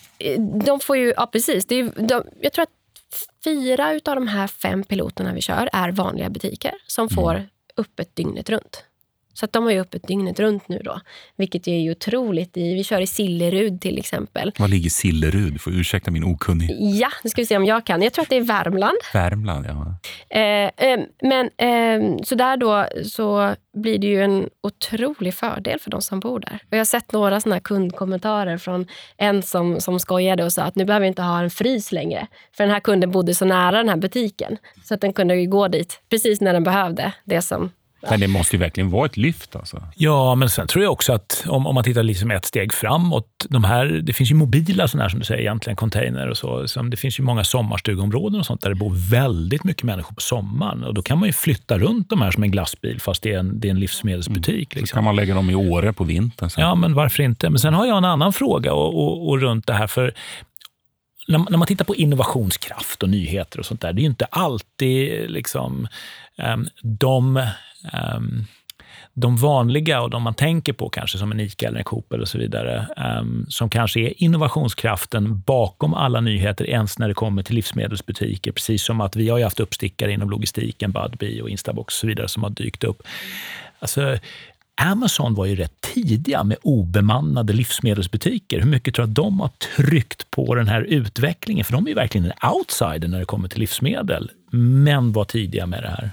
De får ju, ja precis. Det är, de, jag tror att fyra utav de här fem piloterna vi kör är vanliga butiker som får mm. öppet dygnet runt. Så att de har ju öppet dygnet runt nu då. Vilket är ju otroligt. I, vi kör i Sillerud till exempel. Var ligger Sillerud? Får ursäkta min okunnighet. Ja, nu ska vi se om jag kan. Jag tror att det är Värmland. Värmland, ja. Eh, eh, men eh, så där då så blir det ju en otrolig fördel för de som bor där. Och jag har sett några såna här kundkommentarer från en som, som skojade och sa att nu behöver vi inte ha en frys längre. För den här kunden bodde så nära den här butiken. Så att den kunde ju gå dit precis när den behövde det som Men det måste ju verkligen vara ett lyft alltså. Ja, men sen tror jag också att om, om man tittar liksom ett steg framåt, de här, det finns ju mobila sådana här som du säger egentligen, container och så. Som det finns ju många sommarstugområden och sånt där det bor väldigt mycket människor på sommaren. Och då kan man ju flytta runt de här som en glassbil fast det är en, det är en livsmedelsbutik. Mm. Liksom. Så kan man lägga dem i Åre på vintern. Sen. Ja, men varför inte? Men sen har jag en annan fråga och, och, och runt det här för när, när man tittar på innovationskraft och nyheter och sånt där, det är ju inte alltid liksom um, de... Um, de vanliga och de man tänker på kanske som en ICA eller en Coop och så vidare um, som kanske är innovationskraften bakom alla nyheter ens när det kommer till livsmedelsbutiker, precis som att vi har ju haft uppstickare inom logistiken, Budbee och Instabox och så vidare som har dykt upp. Alltså Amazon var ju rätt tidiga med obemannade livsmedelsbutiker. Hur mycket tror jag att de har tryckt på den här utvecklingen? För de är ju verkligen en outsider när det kommer till livsmedel, men var tidiga med det här.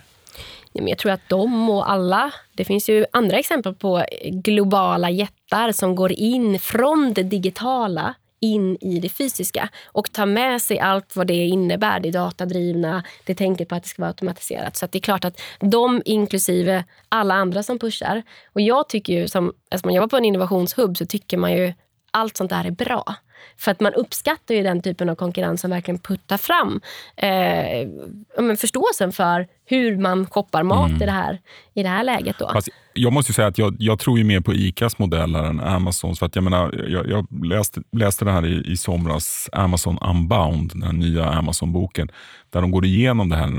Jag tror att de och alla, det finns ju andra exempel på globala jättar som går in från det digitala in i det fysiska och tar med sig allt vad det innebär, det datadrivna, det tänker på att det ska vara automatiserat. Så att det är klart att de inklusive alla andra som pushar. Och jag tycker ju, som alltså man jobbar på en innovationshubb så tycker man ju allt sånt där är bra. För att man uppskattar ju den typen av konkurrens som verkligen puttar fram eh, men förståelsen för hur man koppar mat mm. i, det här, i det här läget då. Fast jag måste ju säga att jag, jag tror ju mer på ICAs modeller än Amazons. För att jag menar, jag, jag läste, läste det här i, i somras, Amazon Unbound, den här nya Amazon-boken, där de går igenom det här,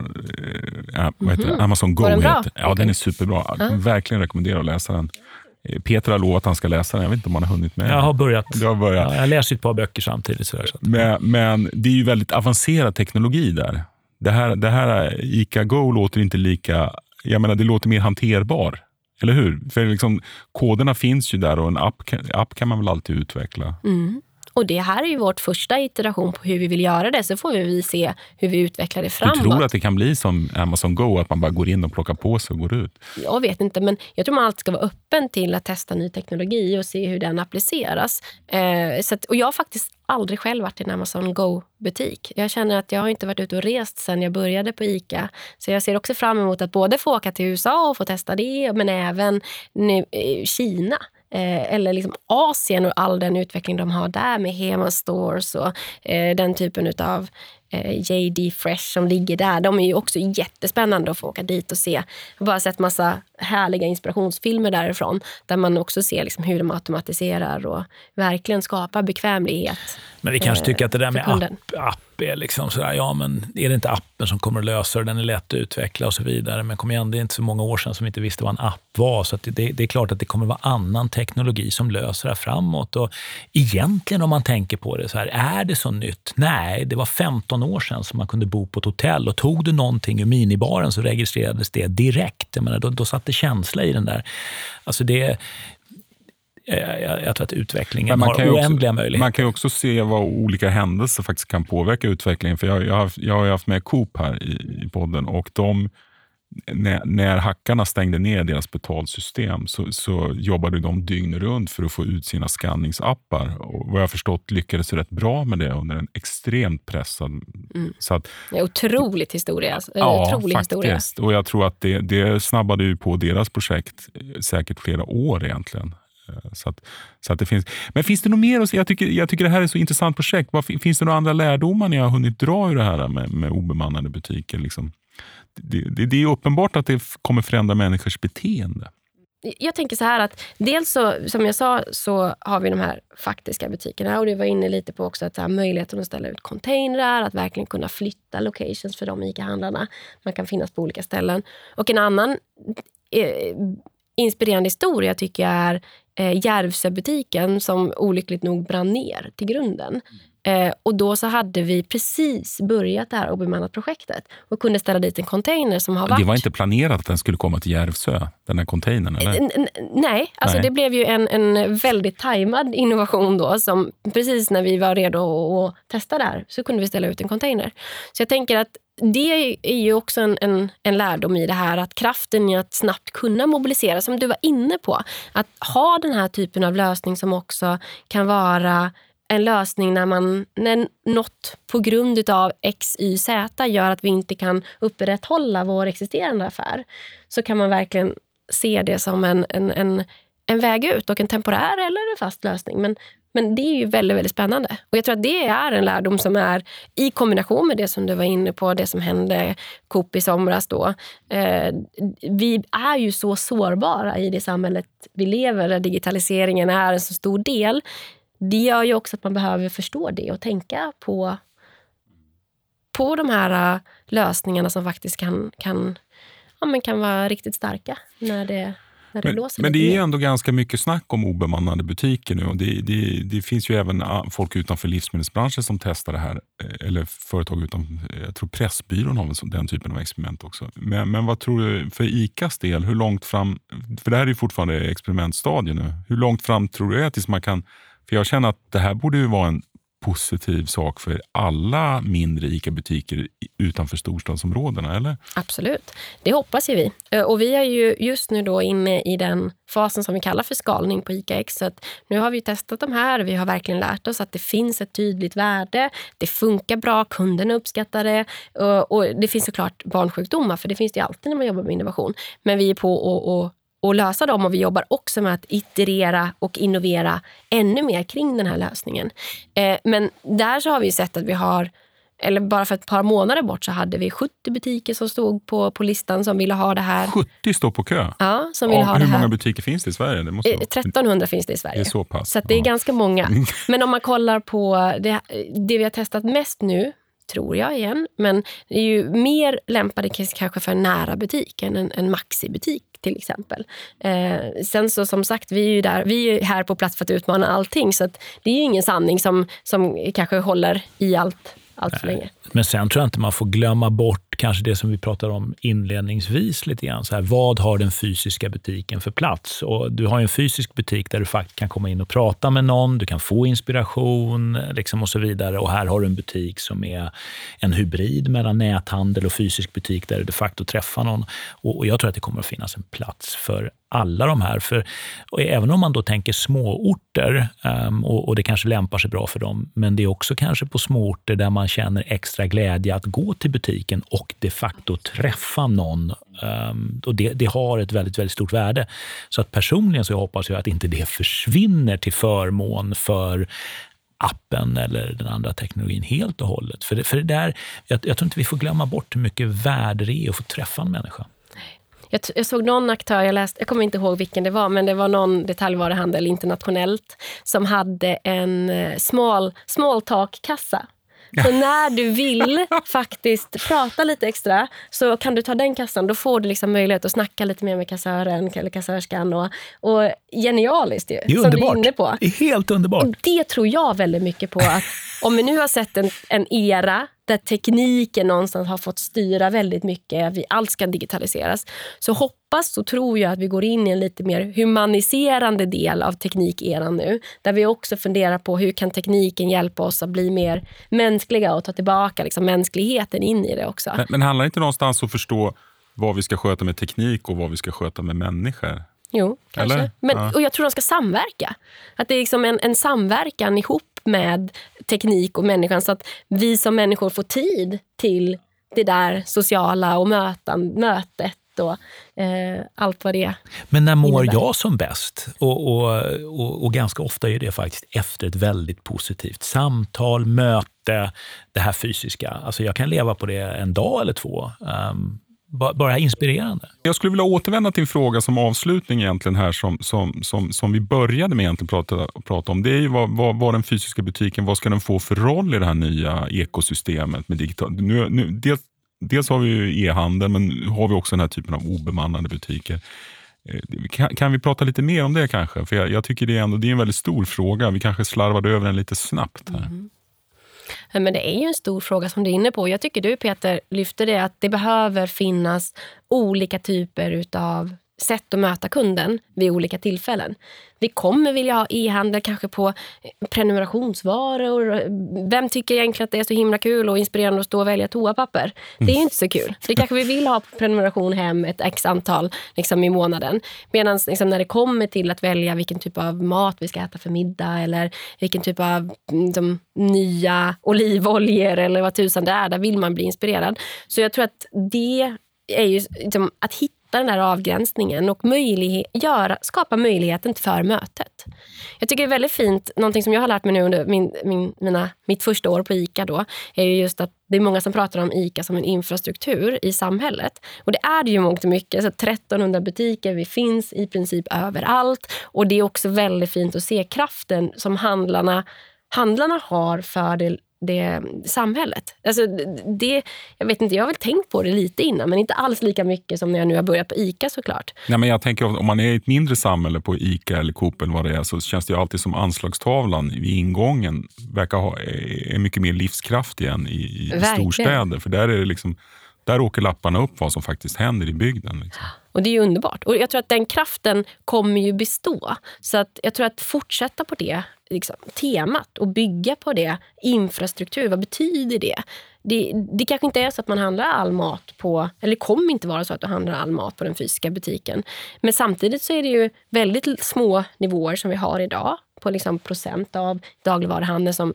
äh, vad heter mm-hmm. det? Amazon Go. Heter. Ja, den är superbra. Jag kan verkligen rekommendera att läsa den. Peter har lovat att han ska läsa den. Jag vet inte om han har hunnit med. Jag har börjat. Du har börjat. Ja, jag läser ett par böcker samtidigt. Så så. Men, men det är ju väldigt avancerad teknologi där. Det här, det här ICA Go låter inte lika... Jag menar, det låter mer hanterbar. Eller hur? För liksom, koderna finns ju där och en app kan, app kan man väl alltid utveckla. Mm. Och det här är ju vårt första iteration på hur vi vill göra det. Så får vi se hur vi utvecklar det framåt. Du tror att det kan bli som Amazon Go, att man bara går in och plockar på sig och går ut? Jag vet inte, men jag tror man alltid ska vara öppen till att testa ny teknologi och se hur den appliceras. Eh, så att, och jag har faktiskt aldrig själv varit i en Amazon Go-butik. Jag känner att jag har inte varit ute och rest sedan jag började på ICA. Så jag ser också fram emot att både få åka till U S A och få testa det, men även nu, eh, Kina. Eh, eller liksom Asien och all den utveckling de har där med Hema Stores och eh, den typen av eh, J D Fresh som ligger där. De är ju också jättespännande att få åka dit och se. Jag har bara sett massa härliga inspirationsfilmer därifrån där man också ser liksom hur de automatiserar och verkligen skapar bekvämlighet. Men vi kanske eh, tycker att det där med app, app är liksom sådär, ja men är det inte appen som kommer att lösa det, den är lätt att utveckla och så vidare, men kom igen, det är inte så många år sedan som vi inte visste vad en app var, så att det, det är klart att det kommer att vara annan teknologi som löser det här framåt. Och egentligen om man tänker på det så här, är det så nytt? Nej, det var femton år sedan som man kunde bo på ett hotell och tog du någonting ur minibaren så registrerades det direkt. Jag menar, då, då satt det känsla i den där. Alltså det Jag, jag tror att utvecklingen har oändliga också, möjligheter. Man kan ju också se vad olika händelser faktiskt kan påverka utvecklingen. För jag, jag, har, jag har haft med Coop här i, i podden och de, när, när hackarna stängde ner deras betalsystem så, så jobbade de dygn runt för att få ut sina skanningsappar. Och vad jag har förstått lyckades rätt bra med det under en extremt pressad... Mm. Så att, det är otroligt historia. Ja, otrolig faktiskt. Historia. Och jag tror att det, det snabbade ju på deras projekt säkert flera år egentligen. Så att, så att det finns. Men finns det något mer att säga? Jag tycker, jag tycker det här är ett så intressant projekt. Vad, finns det några andra lärdomar ni har hunnit dra ur det här med, med obemannade butiker? Liksom? Det, det, det är uppenbart att det kommer förändra människors beteende. Jag tänker så här att dels så, som jag sa, så har vi de här faktiska butikerna och det var inne lite på också att här, möjligheten att ställa ut containrar, att verkligen kunna flytta locations för de ICA-handlarna. Man kan finnas på olika ställen. Och en annan eh, inspirerande historia tycker jag är eh, Järvsöbutiken som olyckligt nog brann ner till grunden. Eh, och då så hade vi precis börjat det här obemannat projektet och kunde ställa dit en container som har varit... Det var inte planerat att den skulle komma till Järvsö, den här containern, eller? N- n- nej, alltså nej. Det blev ju en, en väldigt tajmad innovation då som precis när vi var redo att testa det här så kunde vi ställa ut en container. Så jag tänker att det är ju också en, en, en lärdom i det här att kraften i att snabbt kunna mobilisera, som du var inne på, att ha den här typen av lösning som också kan vara en lösning när, man, när något på grund av X, Y, Z gör att vi inte kan upprätthålla vår existerande affär, så kan man verkligen se det som en, en, en, en väg ut och en temporär eller en fast lösning. Men, men det är ju väldigt, väldigt spännande. Och jag tror att det är en lärdom som är i kombination med det som du var inne på, det som hände Coop i somras då. Eh, vi är ju så sårbara i det samhället vi lever, där digitaliseringen är en så stor del. Det gör ju också att man behöver förstå det och tänka på, på de här lösningarna som faktiskt kan, kan, ja, men kan vara riktigt starka när det, när det men, blåser. Men det är mer. ändå ganska mycket snack om obemannade butiker nu. Och det, det, det finns ju även folk utanför livsmedelsbranschen som testar det här. Eller företag utan, jag tror Pressbyrån har den typen av experiment också. Men, men vad tror du för ICAs del, hur långt fram, för det här är ju fortfarande experimentstadie nu. Hur långt fram tror du är tills man kan, för jag känner att det här borde ju vara en positiv sak för alla mindre ICA-butiker utanför storstadsområdena, eller? Absolut, det hoppas ju vi. Och vi är ju just nu då inne i den fasen som vi kallar för skalning på ICAX. Så att nu har vi testat de här och vi har verkligen lärt oss att det finns ett tydligt värde. Det funkar bra, kunderna uppskattar det. Och det finns såklart barnsjukdomar, för det finns det ju alltid när man jobbar med innovation. Men vi är på och, och och lösa dem, och vi jobbar också med att iterera och innovera ännu mer kring den här lösningen. Eh, men där så har vi sett att vi har, eller bara för ett par månader bort så hade vi sjuttio butiker som stod på, på listan som ville ha det här. sjuttio står på kö? Ja, som ville ja, ha hur det här. Hur många butiker finns det i Sverige? Det måste eh, trettonhundra finns det i Sverige. Det är så pass. Så att det är ja. ganska många. Men om man kollar på det, det vi har testat mest nu, tror jag igen, men det är ju mer lämpade kanske för en nära butik än en, en Maxi-butik till exempel. Eh, sen så som sagt, vi är ju där, vi är ju här på plats för att utmana allting, så att det är ju ingen sanning som, som kanske håller i allt, allt för länge. Men sen tror jag inte man får glömma bort kanske det som vi pratade om inledningsvis lite grann. Så här, vad har den fysiska butiken för plats? Och du har ju en fysisk butik där du faktiskt kan komma in och prata med någon, du kan få inspiration liksom och så vidare. Och här har du en butik som är en hybrid mellan näthandel och fysisk butik där du de facto träffar någon. Och, och jag tror att det kommer att finnas en plats för alla de här. För, och även om man då tänker småorter um, och, och det kanske lämpar sig bra för dem, men det är också kanske på småorter där man känner extra glädje att gå till butiken och de facto träffa någon. Um, och det, det har ett väldigt, väldigt stort värde. Så att personligen så hoppas jag att inte det försvinner till förmån för appen eller den andra teknologin helt och hållet. För det, för det där, jag, jag tror inte vi får glömma bort hur mycket värde det är att få träffa en människa. Jag, jag såg någon aktör, jag läste, jag kommer inte ihåg vilken det var, men det var någon detaljvaruhandel internationellt som hade en small, small talk-kassa. Så när du vill faktiskt prata lite extra så kan du ta den kassan. Då får du liksom möjlighet att snacka lite mer med kassören eller kassörskan. Och, och genialiskt ju. Det är som underbart. du är inne på. Det är helt underbart. Och det tror jag väldigt mycket på. Att om vi nu har sett en, en era där tekniken någonstans har fått styra väldigt mycket, vi allt ska digitaliseras, så hoppas och tror jag att vi går in i en lite mer humaniserande del av teknikeran nu, där vi också funderar på hur kan tekniken hjälpa oss att bli mer mänskliga och ta tillbaka liksom mänskligheten in i det också. Men, men handlar det inte någonstans att förstå vad vi ska sköta med teknik och vad vi ska sköta med människor? Jo, kanske. Eller? Men, ja. Och jag tror de ska samverka. Att det är liksom en, en samverkan ihop med teknik och människan, så att vi som människor får tid till det där sociala och mötan, mötet och eh, allt vad det är. Men när mår innebär. jag som bäst? Och, och, och, och ganska ofta är det faktiskt efter ett väldigt positivt samtal, möte, det här fysiska. Alltså jag kan leva på det en dag eller två. Um, Bara inspirerande. Jag skulle vilja återvända till en fråga som avslutning egentligen här som, som, som, som vi började med egentligen prata, prata om. Det är ju vad, vad, vad den fysiska butiken, vad ska den få för roll i det här nya ekosystemet med digital. Nu, nu, dels, dels har vi ju e-handel, men nu har vi också den här typen av obemannade butiker. Kan, kan vi prata lite mer om det kanske? För jag, jag tycker det är, ändå, det är en väldigt stor fråga. Vi kanske slarvade över den lite snabbt här. Mm. Men det är ju en stor fråga som du är inne på. Jag tycker du, Peter, lyfter det att det behöver finnas olika typer utav sätt att möta kunden vid olika tillfällen. Vi kommer vilja ha e-handel kanske på prenumerationsvaror. Vem tycker egentligen att det är så himla kul och inspirerande att stå och välja toapapper? Det är inte så kul. Det kanske vi vill ha prenumeration hem ett x antal liksom, i månaden. Medan liksom, när det kommer till att välja vilken typ av mat vi ska äta för middag eller vilken typ av de, nya olivoljor eller vad tusan det är, där vill man bli inspirerad. Så jag tror att det är ju liksom, att hitta den där avgränsningen och möjlighet, göra, skapa möjligheten för mötet. Jag tycker det är väldigt fint, någonting som jag har lärt mig nu under min, min, mina, mitt första år på ICA då, är ju just att det är många som pratar om ICA som en infrastruktur i samhället. Och det är det ju mångt och mycket. Så trettonhundra butiker, vi finns i princip överallt. Och det är också väldigt fint att se kraften som handlarna, handlarna har för det det samhället. Alltså det, jag vet inte, jag har väl tänkt på det lite innan, men inte alls lika mycket som när jag nu har börjat på ICA såklart. Nej, men jag tänker om man är i ett mindre samhälle på ICA eller Coop eller vad det är, så känns det ju alltid som anslagstavlan vid ingången verkar ha, är mycket mer livskraftig än i, i storstäder. För där är det liksom, där åker lapparna upp vad som faktiskt händer i bygden. Liksom. Och det är ju underbart. Och jag tror att den kraften kommer ju bestå. Så att jag tror att fortsätta på det liksom, temat och bygga på det. Infrastruktur, vad betyder det? Det, det kanske inte är så att man handlar all mat på, eller det kommer inte vara så att du handlar all mat på den fysiska butiken. Men samtidigt så är det ju väldigt små nivåer som vi har idag på liksom procent av dagligvaruhandeln som,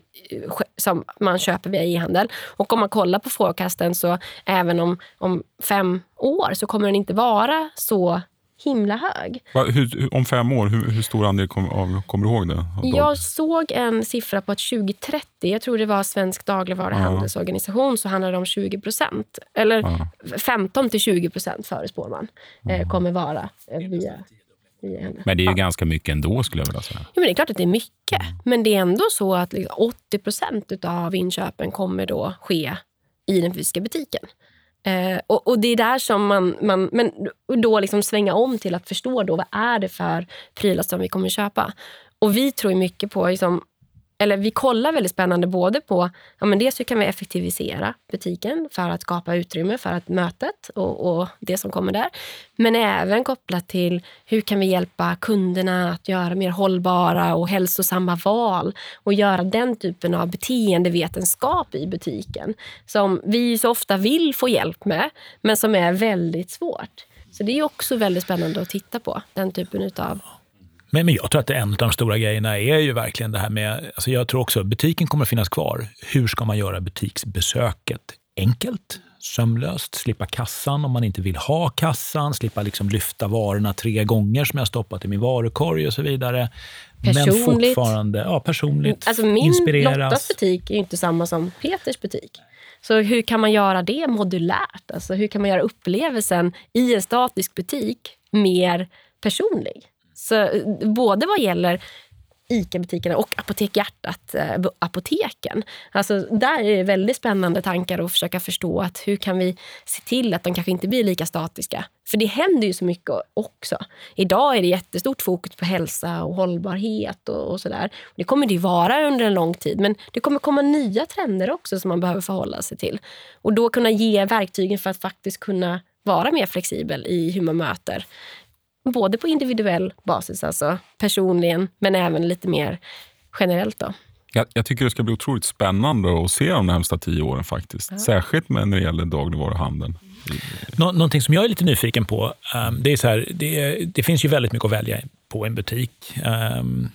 som man köper via e-handel. Och om man kollar på forecasten så även om, om fem år så kommer den inte vara så himla hög. Va, hur, om fem år, hur, hur stor andel kom, av, kommer du ihåg det? Jag såg en siffra på att tjugo trettio, jag tror det var Svensk dagligvaruhandelsorganisation, så handlar det om tjugo procent. Eller ja. femton till tjugo procent förespår man eh, kommer vara eh, via... Men det är ju ja. ganska mycket ändå, skulle jag vilja säga. Ja, men det är klart att det är mycket. Men det är ändå så att liksom åttio procent av inköpen kommer då ske i den fysiska butiken. Eh, och, och det är där som man, man men då liksom svänga om till att förstå då vad är det för prylar som vi kommer köpa. Och vi tror mycket på liksom, eller vi kollar väldigt spännande både på, ja men dels hur kan vi effektivisera butiken för att skapa utrymme för att mötet och, och det som kommer där. Men även kopplat till hur kan vi hjälpa kunderna att göra mer hållbara och hälsosamma val och göra den typen av beteendevetenskap i butiken som vi så ofta vill få hjälp med men som är väldigt svårt. Så det är också väldigt spännande att titta på den typen utav. Men, men jag tror att en av de stora grejerna är ju verkligen det här med, alltså jag tror också att butiken kommer att finnas kvar. Hur ska man göra butiksbesöket enkelt, sömlöst, slippa kassan om man inte vill ha kassan, slippa liksom lyfta varorna tre gånger som jag stoppat i min varukorg och så vidare. Personligt. Men fortfarande, ja personligt, alltså min inspireras. Lottas butik är ju inte samma som Peters butik. Så hur kan man göra det modulärt? Alltså hur kan man göra upplevelsen i en statisk butik mer personlig? Så både vad gäller ICA-butikerna och Apotek Hjärtat, äh, apoteken. Alltså där är det väldigt spännande tankar att försöka förstå att hur kan vi se till att de kanske inte blir lika statiska. För det händer ju så mycket också. Idag är det jättestort fokus på hälsa och hållbarhet och, och sådär. Det kommer det ju vara under en lång tid, men det kommer komma nya trender också som man behöver förhålla sig till. Och då kunna ge verktygen för att faktiskt kunna vara mer flexibel i hur man möter. Både på individuell basis, alltså personligen, men även lite mer generellt då. Jag, jag tycker det ska bli otroligt spännande att se de närmsta tio åren faktiskt. Ja. Särskilt med när det gäller dagligvaruhandeln. Nå- någonting som jag är lite nyfiken på, um, det är så här, det, det finns ju väldigt mycket att välja på en butik. Um,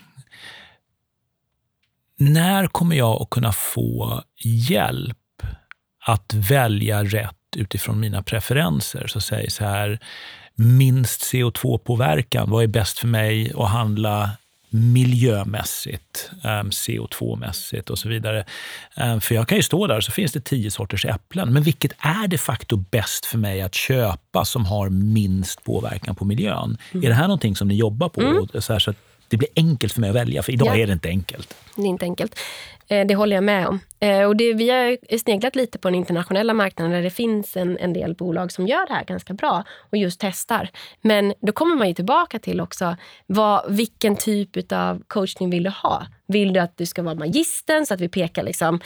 när kommer jag att kunna få hjälp att välja rätt utifrån mina preferenser? Så säg så här, minst C O två påverkan, vad är bäst för mig att handla miljömässigt, um, C O två-mässigt och så vidare. Um, för jag kan ju stå där så finns det tio sorters äpplen, men vilket är de facto bäst för mig att köpa som har minst påverkan på miljön? Mm. Är det här någonting som ni jobbar på? Mm. Och så, här, så att det blir enkelt för mig att välja, för idag ja. är det inte enkelt. Det är inte enkelt. eh, det håller jag med om. Eh, och det, vi har sneglat lite på den internationella marknaden där det finns en, en del bolag som gör det här ganska bra och just testar. Men då kommer man ju tillbaka till också vad, vilken typ av coachning vill du ha? Vill du att du ska vara magistern så att vi pekar liksom,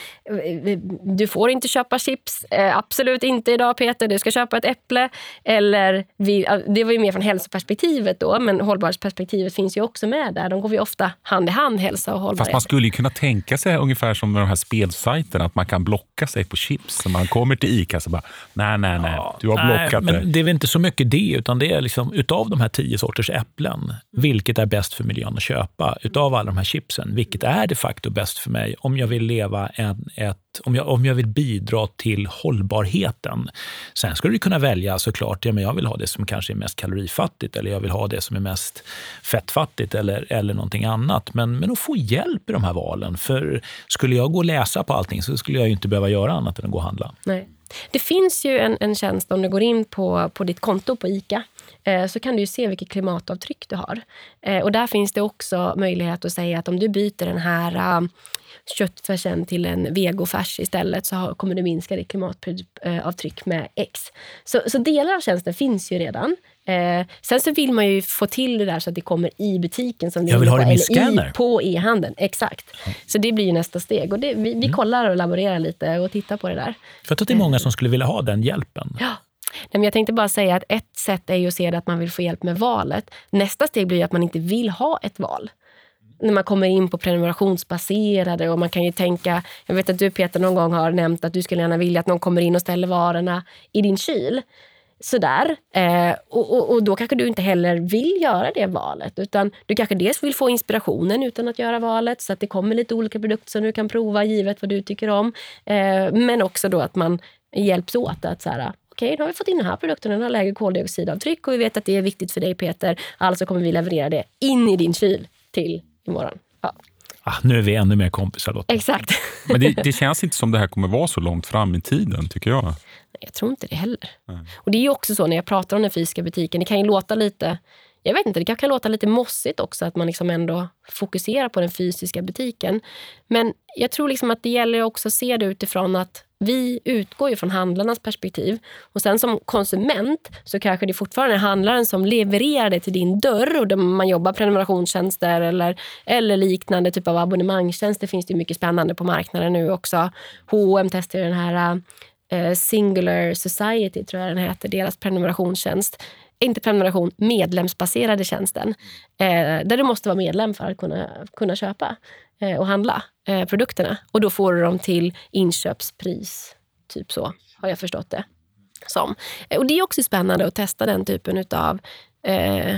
du får inte köpa chips, eh, absolut inte idag Peter, du ska köpa ett äpple. Eller, vi, det var ju mer från hälsoperspektivet då, men hållbarhetsperspektivet finns ju också med där. De går ju ofta hand i hand, hälsa och hållbarhet. Fast man skulle ju kunna tänka sig ungefär som med de här spelsajterna, att man kan blocka sig på chips. Så man kommer till ICA så bara, nej, nej, nej, du har blockat nej, det. Men det är väl inte så mycket det, utan det är liksom, utav de här tio sorters äpplen, vilket är bäst för miljön att köpa? Utav alla de här chipsen, vilket är de facto bäst för mig om jag vill leva en, ett, om jag, om jag vill bidra till hållbarheten? Sen skulle du kunna välja såklart, ja, men jag vill ha det som kanske är mest kalorifattigt, eller jag vill ha det som är mest fettfattigt, eller, eller någonting annat. Men, men att få hjälp i de här valen, för skulle jag gå och läsa på allting så skulle jag ju inte behöva göra annat än att gå och handla. Nej. Det finns ju en, en tjänst om du går in på, på ditt konto på ICA, eh, så kan du ju se vilket klimatavtryck du har. Eh, och där finns det också möjlighet att säga att om du byter den här uh, köttfärsen till en vegofärs istället, så har, kommer du minska ditt klimatavtryck med X. Så, så delar av tjänsten finns ju redan. Eh, sen så vill man ju få till det där så att det kommer i butiken som det jag vill ha på, det eller i, på e-handeln. Exakt. Mm. Så det blir ju nästa steg. Och det, vi, vi kollar och laborerar lite och tittar på det där. För jag tror att det är många som skulle vilja ha den hjälpen. Ja. Men jag tänkte bara säga att ett sätt är ju att se det att man vill få hjälp med valet. Nästa steg blir ju att man inte vill ha ett val. När man kommer in på prenumerationsbaserade, och man kan ju tänka, jag vet att du Peter någon gång har nämnt att du skulle gärna vilja att någon kommer in och ställer varorna i din kyl. Sådär. Eh, och, och, och då kanske du inte heller vill göra det valet, utan du kanske dels vill få inspirationen utan att göra valet, så att det kommer lite olika produkter som du kan prova givet vad du tycker om. Eh, men också då att man hjälps åt att så här, okej, okay, då har vi fått in den här produkten, den har lägre koldioxidavtryck och vi vet att det är viktigt för dig Peter, alltså kommer vi leverera det in i din kyl till imorgon. Ja. Ah, nu är vi ännu mer kompisar, Lotta. Exakt. Men det, det känns inte som det här kommer vara så långt fram i tiden, tycker jag. Jag tror inte det heller. Mm. Och det är ju också så när jag pratar om den fysiska butiken, det kan ju låta lite, jag vet inte, det kan, kan låta lite mossigt också att man liksom ändå fokuserar på den fysiska butiken. Men jag tror liksom att det gäller också att se det utifrån att vi utgår ju från handlarnas perspektiv. Och sen som konsument så kanske det fortfarande är handlaren som levererar det till din dörr, och där man jobbar prenumerationstjänster eller, eller liknande typ av abonnemangstjänster. Finns det ju mycket spännande på marknaden nu också. H och M testar den här uh, Singular Society, tror jag den heter, deras prenumerationstjänst. Inte prenumeration, medlemsbaserade tjänsten. Eh, där du måste vara medlem för att kunna, kunna köpa eh, och handla eh, produkterna. Och då får du dem till inköpspris. Typ så har jag förstått det som. Eh, och det är också spännande att testa den typen av eh,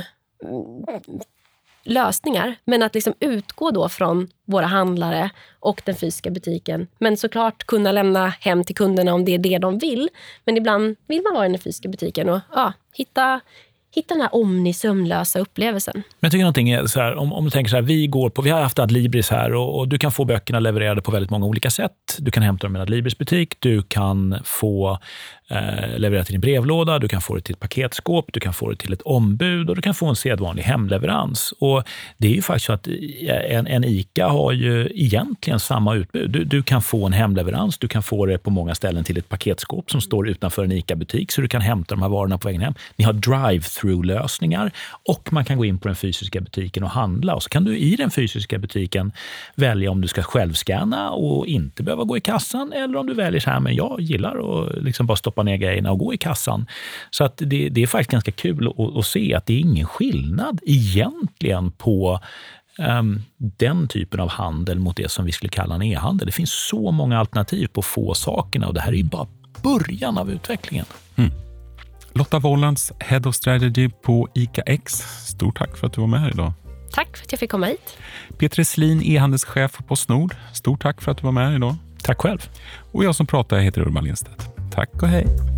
lösningar. Men att liksom utgå då från våra handlare och den fysiska butiken. Men såklart kunna lämna hem till kunderna om det är det de vill. Men ibland vill man vara i den fysiska butiken och ja, hitta, hitta den här omnisömlösa upplevelsen. Men jag tycker någonting är så här, om, om du tänker så här, vi går på, vi har haft Adlibris här och, och du kan få böckerna levererade på väldigt många olika sätt. Du kan hämta dem i en Adlibris butik, du kan få eh, leverera till din brevlåda, du kan få det till ett paketskåp, du kan få det till ett ombud och du kan få en sedvanlig hemleverans. Och det är ju faktiskt så att en, en ICA har ju egentligen samma utbud. Du, du kan få en hemleverans, du kan få det på många ställen till ett paketskåp som står utanför en ICA-butik, så du kan hämta de här varorna på vägen hem. Ni har drive-through-lösningar och man kan gå in på den fysiska butiken och handla, och så kan du i den fysiska butiken välja om du ska självscanna och inte behöva gå i kassan, eller om du väljer så här, men jag gillar att liksom bara stoppa ner grejerna och gå i kassan. Så att det, det är faktiskt ganska kul att, att se att det är ingen skillnad egentligen på um, den typen av handel mot det som vi skulle kalla en e-handel. Det finns så många alternativ på få sakerna och det här är ju bara början av utvecklingen. Mm. Lotta Wollans, Head of Strategy på ICA X. Stort tack för att du var med här idag. Tack för att jag fick komma hit. Peter Eslin, e-handelschef på PostNord. Stort tack för att du var med här idag. Tack själv. Och jag som pratar heter Urban Lindstedt. Tack och hej.